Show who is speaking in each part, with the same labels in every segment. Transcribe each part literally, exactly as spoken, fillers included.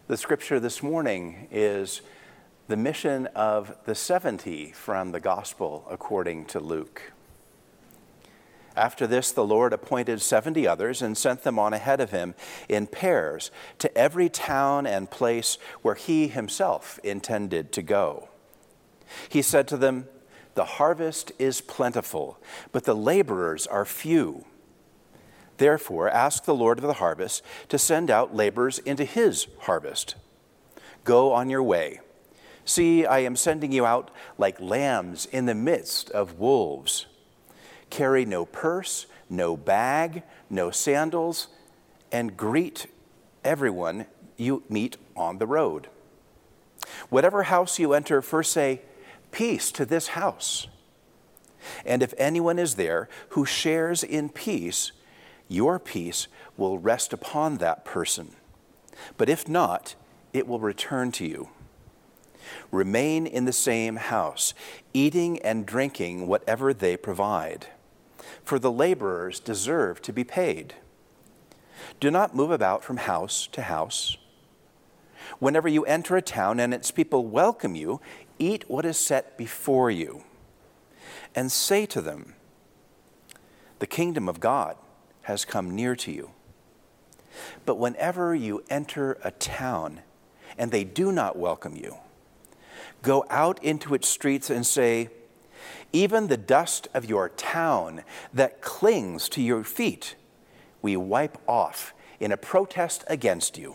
Speaker 1: The scripture this morning is the mission of the seventy from the Gospel according to Luke. After this, the Lord appointed seventy others and sent them on ahead of him in pairs to every town and place where he himself intended to go. He said to them, "The harvest is plentiful, but the laborers are few. Therefore, ask the Lord of the harvest to send out laborers into his harvest. Go on your way. See, I am sending you out like lambs in the midst of wolves. Carry no purse, no bag, no sandals, and greet everyone you meet on the road. Whatever house you enter, first say, 'Peace to this house.' And if anyone is there who shares in peace, your peace will rest upon that person. But if not, it will return to you. Remain in the same house, eating and drinking whatever they provide, for the laborers deserve to be paid. Do not move about from house to house. Whenever you enter a town and its people welcome you, eat what is set before you, and say to them, 'The kingdom of God has come near to you.' But whenever you enter a town and they do not welcome you, go out into its streets and say, 'Even the dust of your town that clings to your feet, we wipe off in a protest against you.'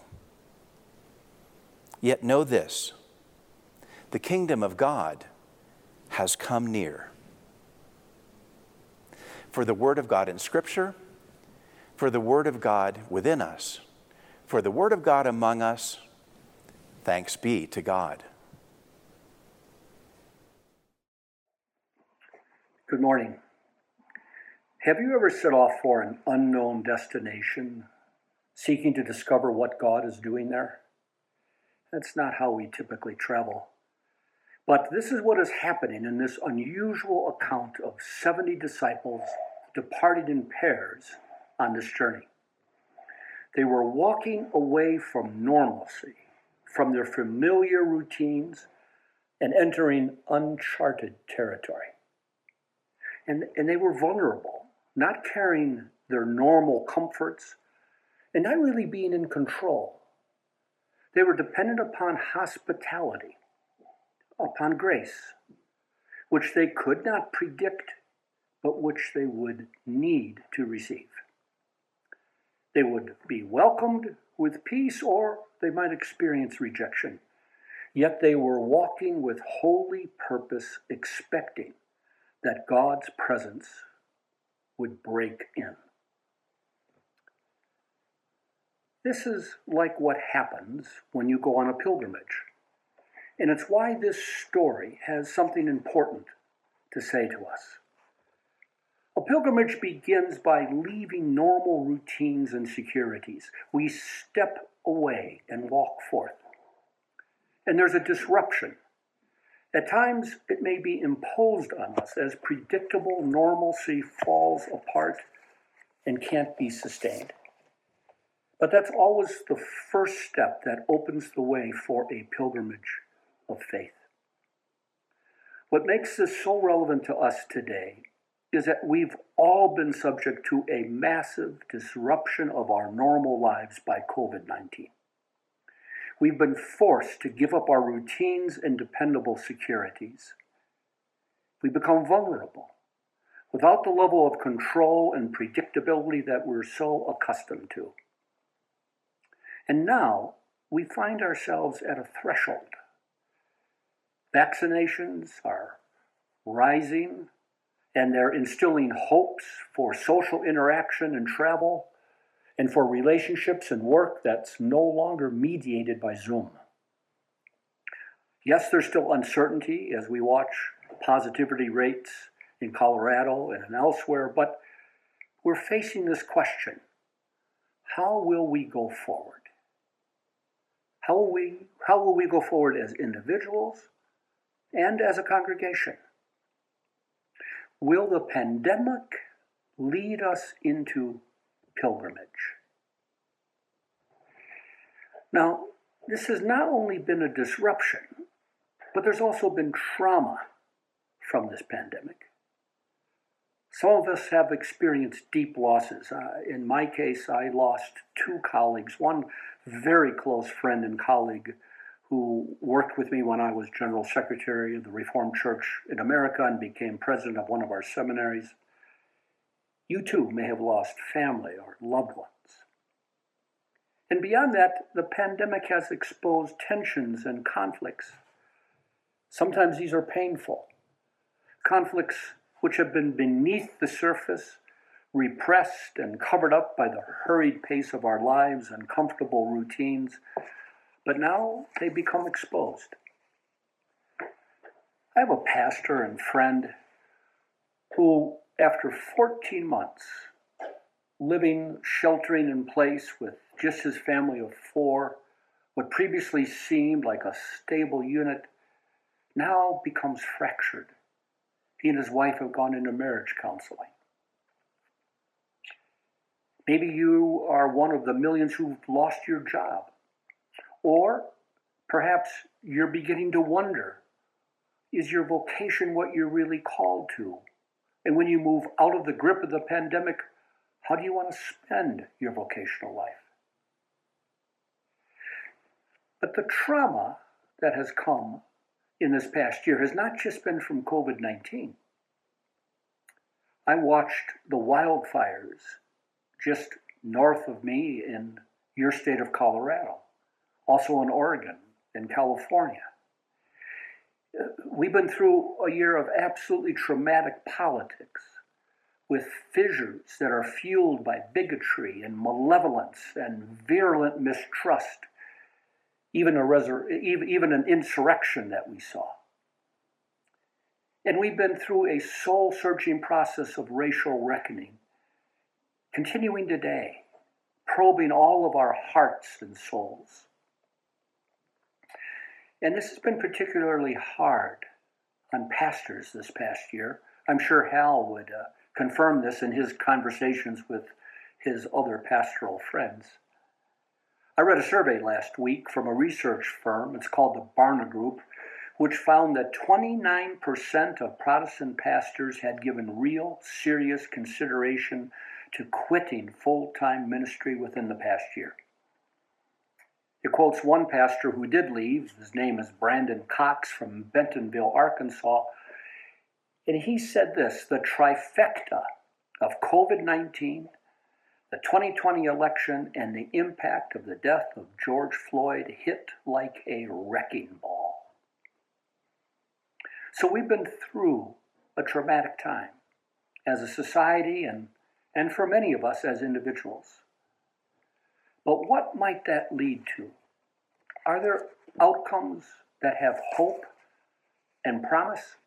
Speaker 1: Yet know this, the kingdom of God has come near." For the word of God in Scripture, for the word of God within us, for the word of God among us, thanks be to God.
Speaker 2: Good morning. Have you ever set off for an unknown destination, seeking to discover what God is doing there? That's not how we typically travel. But this is what is happening in this unusual account of seventy disciples departing in pairs on this journey. They were walking away from normalcy, from their familiar routines, and entering uncharted territory. And, and they were vulnerable, not carrying their normal comforts, and not really being in control. They were dependent upon hospitality, upon grace, which they could not predict, but which they would need to receive. They would be welcomed with peace, or they might experience rejection. Yet they were walking with holy purpose, expecting that God's presence would break in. This is like what happens when you go on a pilgrimage. And it's why this story has something important to say to us. A pilgrimage begins by leaving normal routines and securities. We step away and walk forth. And there's a disruption. At times, it may be imposed on us as predictable normalcy falls apart and can't be sustained. But that's always the first step that opens the way for a pilgrimage of faith. What makes this so relevant to us today is that we've all been subject to a massive disruption of our normal lives by covid nineteen. We've been forced to give up our routines and dependable securities. We become vulnerable without the level of control and predictability that we're so accustomed to. And now we find ourselves at a threshold. Vaccinations are rising, and they're instilling hopes for social interaction and travel, and for relationships and work that's no longer mediated by Zoom. Yes, there's still uncertainty as we watch positivity rates in Colorado and elsewhere, but we're facing this question: how will we go forward? How will we, how will we go forward as individuals and as a congregation? Will the pandemic lead us into pilgrimage? Now, this has not only been a disruption, but there's also been trauma from this pandemic. Some of us have experienced deep losses. Uh, in my case, I lost two colleagues, one very close friend and colleague who worked with me when I was General Secretary of the Reformed Church in America and became president of one of our seminaries. You too may have lost family or loved ones. And beyond that, the pandemic has exposed tensions and conflicts. Sometimes these are painful. Conflicts which have been beneath the surface, repressed and covered up by the hurried pace of our lives and comfortable routines, but now they become exposed. I have a pastor and friend who, after fourteen months, living, sheltering in place with just his family of four, what previously seemed like a stable unit, now becomes fractured. He and his wife have gone into marriage counseling. Maybe you are one of the millions who've lost your job. Or perhaps you're beginning to wonder, is your vocation what you're really called to? And when you move out of the grip of the pandemic, how do you want to spend your vocational life? But the trauma that has come in this past year has not just been from covid nineteen. I watched the wildfires just north of me in your state of Colorado, also in Oregon and California. We've been through a year of absolutely traumatic politics with fissures that are fueled by bigotry and malevolence and virulent mistrust, even a resur- even an insurrection that we saw. And we've been through a soul-searching process of racial reckoning, continuing today, probing all of our hearts and souls. And this has been particularly hard on pastors this past year. I'm sure Hal would uh, confirm this in his conversations with his other pastoral friends. I read a survey last week from a research firm, it's called the Barna Group, which found that twenty-nine percent of Protestant pastors had given real, serious consideration to quitting full-time ministry within the past year. It quotes one pastor who did leave. His name is Brandon Cox from Bentonville, Arkansas. And he said this: the trifecta of covid nineteen, the twenty twenty election, and the impact of the death of George Floyd hit like a wrecking ball. So we've been through a traumatic time as a society and, and for many of us as individuals. But what might that lead to? Are there outcomes that have hope and promise?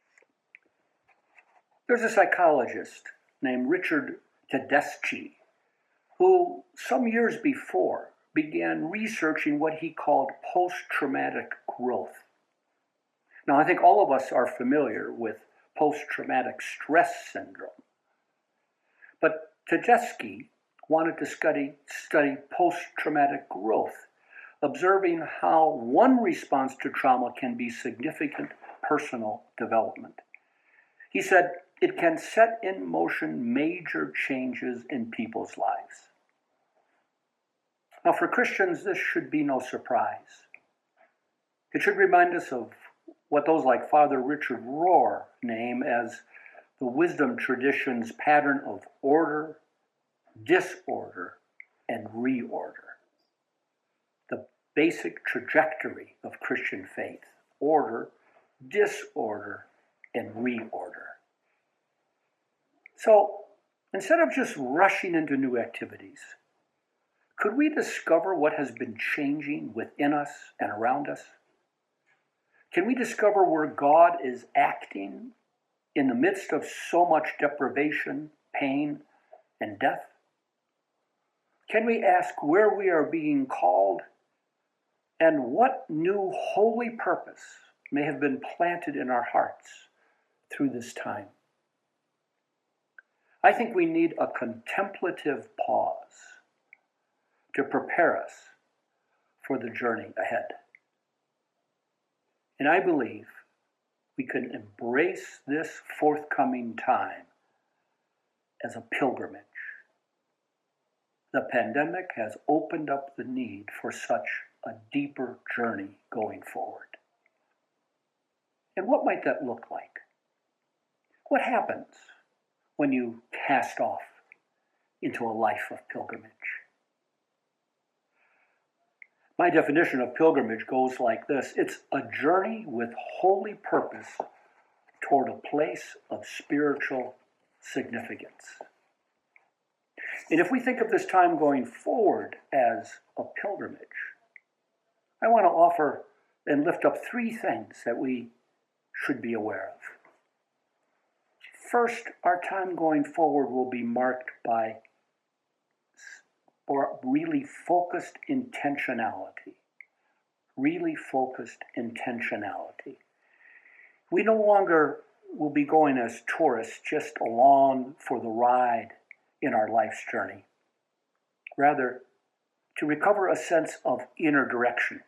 Speaker 2: There's a psychologist named Richard Tedeschi who some years before began researching what he called post-traumatic growth. Now, I think all of us are familiar with post-traumatic stress syndrome. But Tedeschi wanted to study, study post-traumatic growth, observing how one response to trauma can be significant personal development. He said, it can set in motion major changes in people's lives. Now, for Christians, this should be no surprise. It should remind us of what those like Father Richard Rohr name as the wisdom tradition's pattern of order, disorder, and reorder. The basic trajectory of Christian faith: order, disorder, and reorder. So, instead of just rushing into new activities, could we discover what has been changing within us and around us? Can we discover where God is acting in the midst of so much deprivation, pain, and death? Can we ask where we are being called and what new holy purpose may have been planted in our hearts through this time? I think we need a contemplative pause to prepare us for the journey ahead. And I believe we can embrace this forthcoming time as a pilgrimage. The pandemic has opened up the need for such a deeper journey going forward. And what might that look like? What happens when you cast off into a life of pilgrimage? My definition of pilgrimage goes like this. It's a journey with holy purpose toward a place of spiritual significance. And if we think of this time going forward as a pilgrimage, I want to offer and lift up three things that we should be aware of. First, our time going forward will be marked by or really focused intentionality. Really focused intentionality. We no longer will be going as tourists just along for the ride in our life's journey. Rather, to recover a sense of inner direction.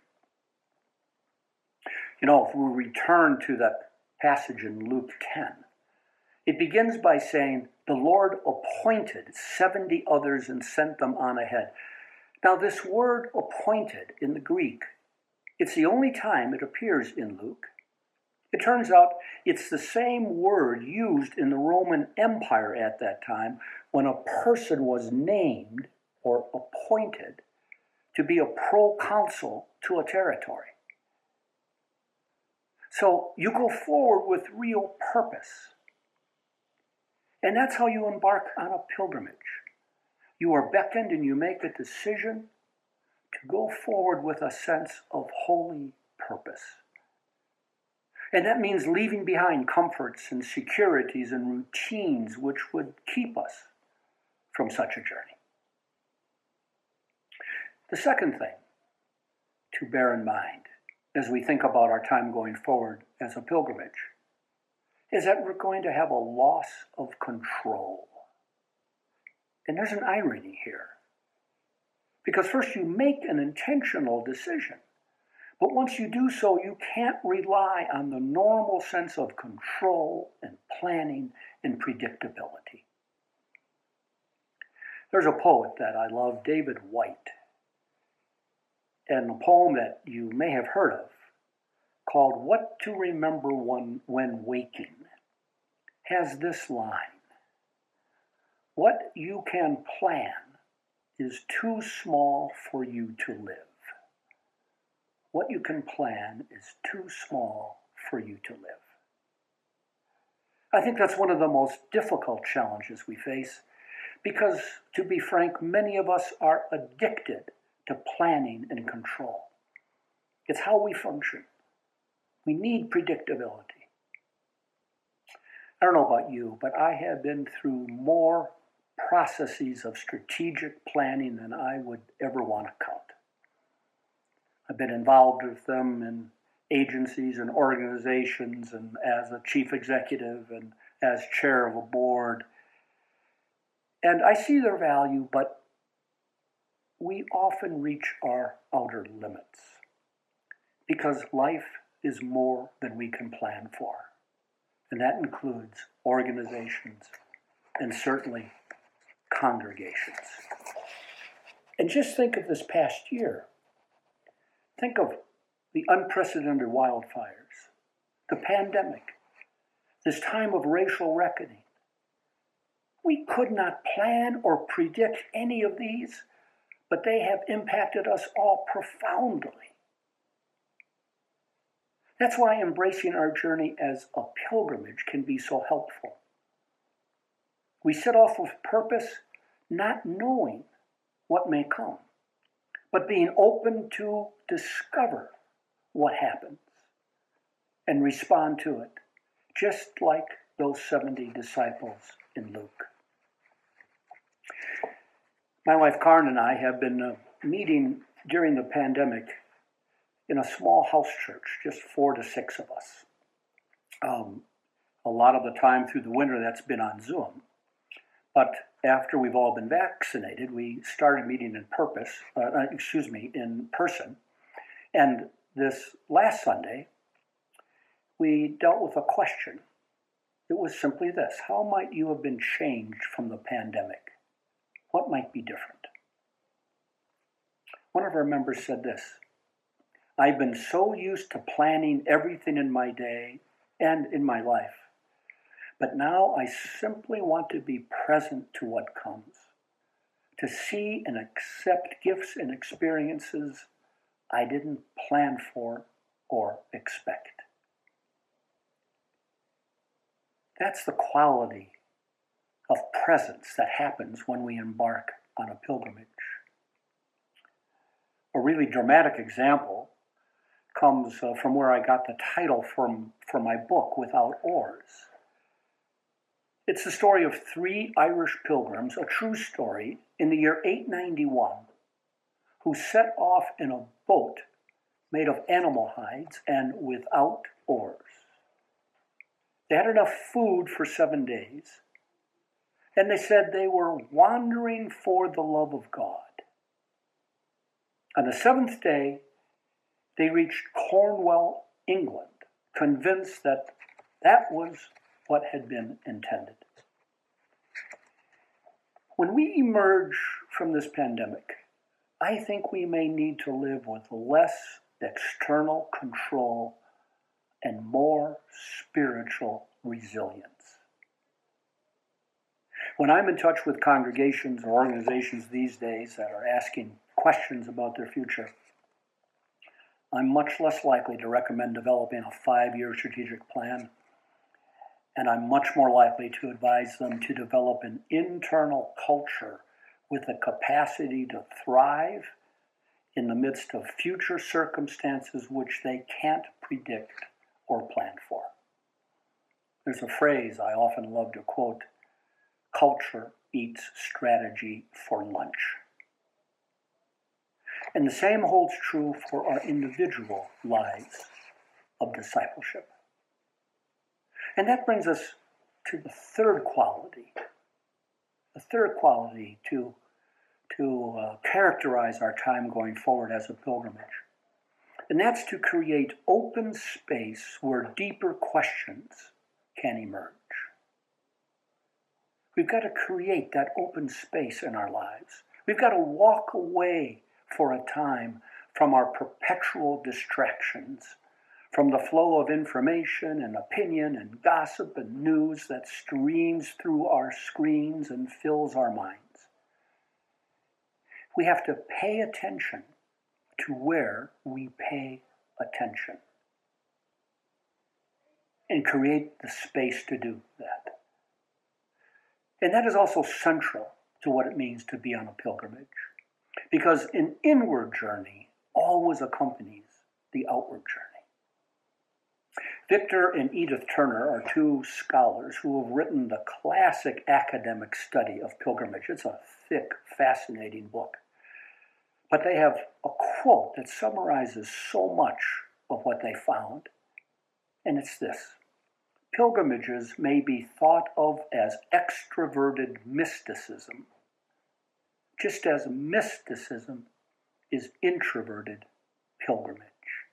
Speaker 2: You know, if we return to that passage in Luke ten, it begins by saying, the Lord appointed seventy others and sent them on ahead. Now, this word appointed in the Greek, it's the only time it appears in Luke. It turns out it's the same word used in the Roman Empire at that time when a person was named or appointed to be a proconsul to a territory. So you go forward with real purpose. And that's how you embark on a pilgrimage. You are beckoned and you make a decision to go forward with a sense of holy purpose. And that means leaving behind comforts and securities and routines which would keep us from such a journey. The second thing to bear in mind as we think about our time going forward as a pilgrimage is that we're going to have a loss of control. And there's an irony here. Because first you make an intentional decision, but once you do so, you can't rely on the normal sense of control and planning and predictability. There's a poet that I love, David Whyte, and a poem that you may have heard of called What to Remember When, when Waking has this line: what you can plan is too small for you to live. What you can plan is too small for you to live. I think that's one of the most difficult challenges we face because, to be frank, many of us are addicted to planning and control. It's how we function. We need predictability. I don't know about you, but I have been through more processes of strategic planning than I would ever want to count. I've been involved with them in agencies and organizations and as a chief executive and as chair of a board. And I see their value, but we often reach our outer limits because life is more than we can plan for. And that includes organizations and certainly congregations. And just think of this past year. Think of the unprecedented wildfires, the pandemic, this time of racial reckoning. We could not plan or predict any of these, but they have impacted us all profoundly. That's why embracing our journey as a pilgrimage can be so helpful. We set off with purpose, not knowing what may come, but being open to discover what happens and respond to it, just like those seventy disciples in Luke. My wife Karen and I have been uh, meeting during the pandemic in a small house church, just four to six of us. Um, a lot of the time through the winter that's been on Zoom. But after we've all been vaccinated, we started meeting in purpose, uh, excuse me, in person. And this last Sunday, we dealt with a question. It was simply this: how might you have been changed from the pandemic? What might be different? One of our members said this: I've been so used to planning everything in my day and in my life, but now I simply want to be present to what comes, to see and accept gifts and experiences I didn't plan for or expect. That's the quality of presence that happens when we embark on a pilgrimage. A really dramatic example comes uh, from where I got the title from, for my book, Without Oars. It's the story of three Irish pilgrims, a true story, in the year eight ninety-one, who set off in a boat made of animal hides and without oars. They had enough food for seven days, and they said they were wandering for the love of God. On the seventh day, they reached Cornwall, England, convinced that that was what had been intended. When we emerge from this pandemic, I think we may need to live with less external control and more spiritual resilience. When I'm in touch with congregations or organizations these days that are asking questions about their future, I'm much less likely to recommend developing a five-year strategic plan, and I'm much more likely to advise them to develop an internal culture with the capacity to thrive in the midst of future circumstances which they can't predict or plan for. There's a phrase I often love to quote: culture eats strategy for lunch. And the same holds true for our individual lives of discipleship. And that brings us to the third quality, the third quality to, to uh, characterize our time going forward as a pilgrimage. And that's to create open space where deeper questions can emerge. We've got to create that open space in our lives. We've got to walk away for a time from our perpetual distractions, from the flow of information and opinion and gossip and news that streams through our screens and fills our minds. We have to pay attention to where we pay attention and create the space to do that. And that is also central to what it means to be on a pilgrimage, because an inward journey always accompanies the outward journey. Victor and Edith Turner are two scholars who have written the classic academic study of pilgrimage. It's a thick, fascinating book. But they have a quote that summarizes so much of what they found, and it's this: pilgrimages may be thought of as extroverted mysticism, just as mysticism is introverted pilgrimage.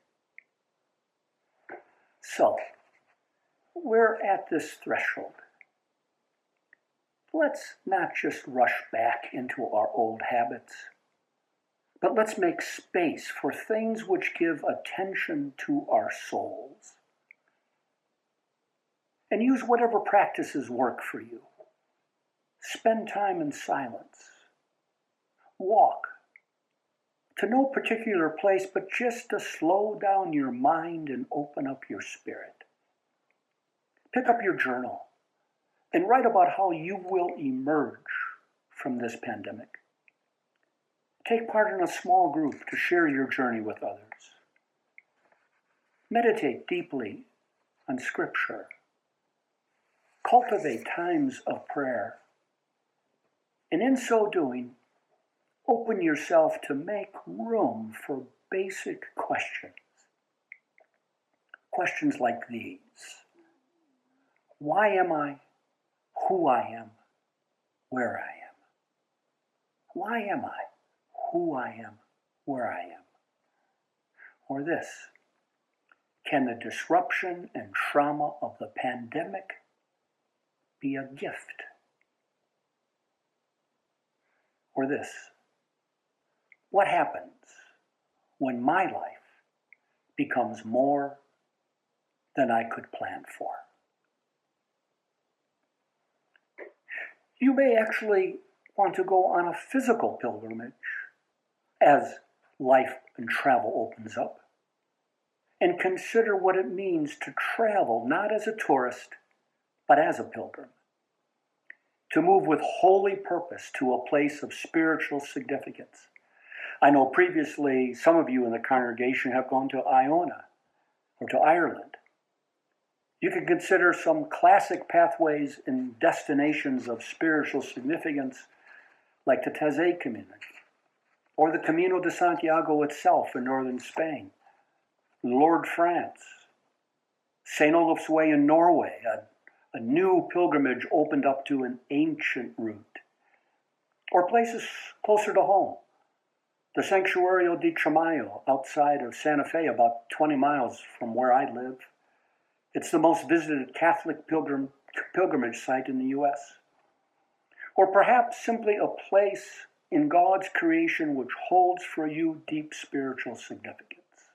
Speaker 2: So, we're at this threshold. Let's not just rush back into our old habits, but let's make space for things which give attention to our souls. And use whatever practices work for you. Spend time in silence. Walk to no particular place, but just to slow down your mind and open up your spirit. Pick up your journal and write about how you will emerge from this pandemic. Take part in a small group to share your journey with others. Meditate deeply on Scripture. Cultivate times of prayer. And in so doing, open yourself to make room for basic questions. Questions like these: why am I who I am, where I am? Why am I who I am, where I am? Or this: can the disruption and trauma of the pandemic be a gift? Or this: what happens when my life becomes more than I could plan for? You may actually want to go on a physical pilgrimage as life and travel opens up, and consider what it means to travel not as a tourist, but as a pilgrim, to move with holy purpose to a place of spiritual significance. I know previously some of you in the congregation have gone to Iona or to Ireland. You can consider some classic pathways and destinations of spiritual significance like the Taizé community, or the Camino de Santiago itself in northern Spain, Lourdes, France, Saint Olaf's Way in Norway, a, a new pilgrimage opened up to an ancient route, or places closer to home, the Sanctuario di Tramayo outside of Santa Fe, about twenty miles from where I live. It's the most visited Catholic pilgrim, pilgrimage site in the U S. Or perhaps simply a place in God's creation which holds for you deep spiritual significance.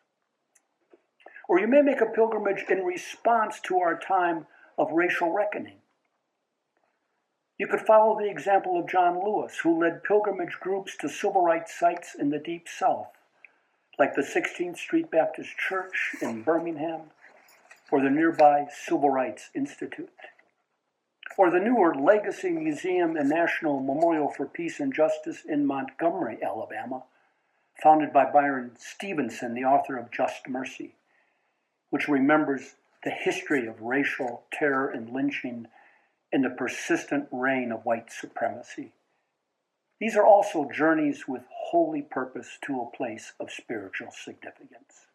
Speaker 2: Or you may make a pilgrimage in response to our time of racial reckoning. You could follow the example of John Lewis, who led pilgrimage groups to civil rights sites in the Deep South, like the sixteenth Street Baptist Church in Birmingham, or the nearby Civil Rights Institute, or the newer Legacy Museum and National Memorial for Peace and Justice in Montgomery, Alabama, founded by Byron Stevenson, the author of Just Mercy, which remembers the history of racial terror and lynching and the persistent reign of white supremacy. These are also journeys with holy purpose to a place of spiritual significance.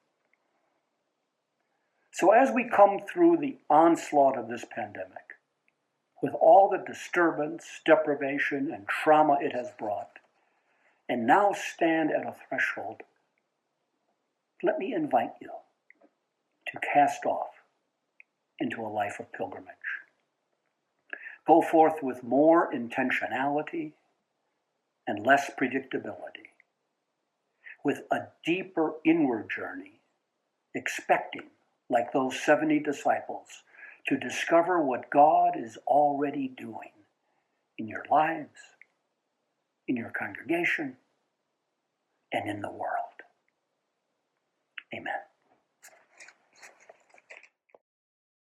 Speaker 2: So as we come through the onslaught of this pandemic, with all the disturbance, deprivation, and trauma it has brought, and now stand at a threshold, let me invite you to cast off into a life of pilgrimage. Go forth with more intentionality and less predictability, with a deeper inward journey, expecting, like those seventy disciples, to discover what God is already doing in your lives, in your congregation, and in the world.